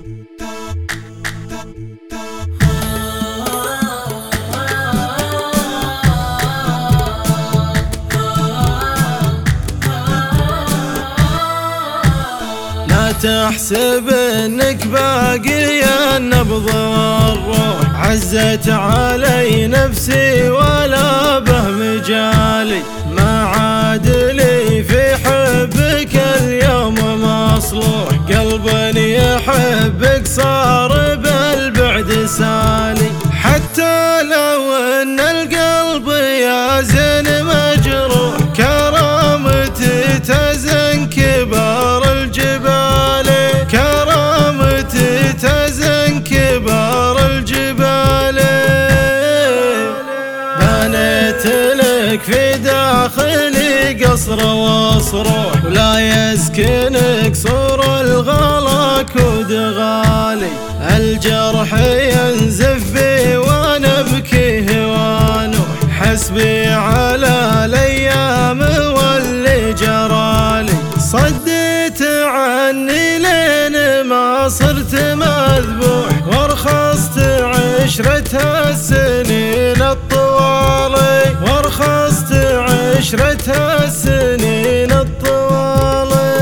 لا تحسب انك باقي النبض والروح، عزت علي نفسي ولا به مجالي، ما عاد لي في حبك اليوم مصلوح، قلب يحبك صار بالبعد سالي، حتى لو ان القلب يازن مجروح، كرامتي تزن كبار الجبال، كرامتي تزن كبار الجبال، بنيت لك في داخلي قصر وصروح، ولا يسكنك صور الغلا كود غالي، الجرح ينزف بي وانا ابكيه وانوح، حسبي على الايام واللي جرالي، صديت عني لين ما صرت مذبوح، وارخصت عشرتها السنين الطوالي، وارخصت عشرتها السنين الطوالي،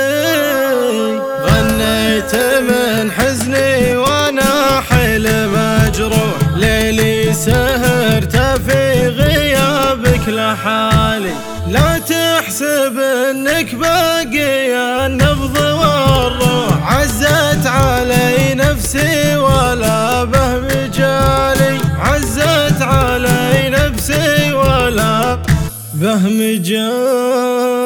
غنيت من حزني وانا حيل مجروح، ليلي سهرت في غيابك لحالي، لا تحسب انك باقي النبض والروح، عزت علي نفسي ولا به مجالي، عزت علي نفسي ولا به مجالي.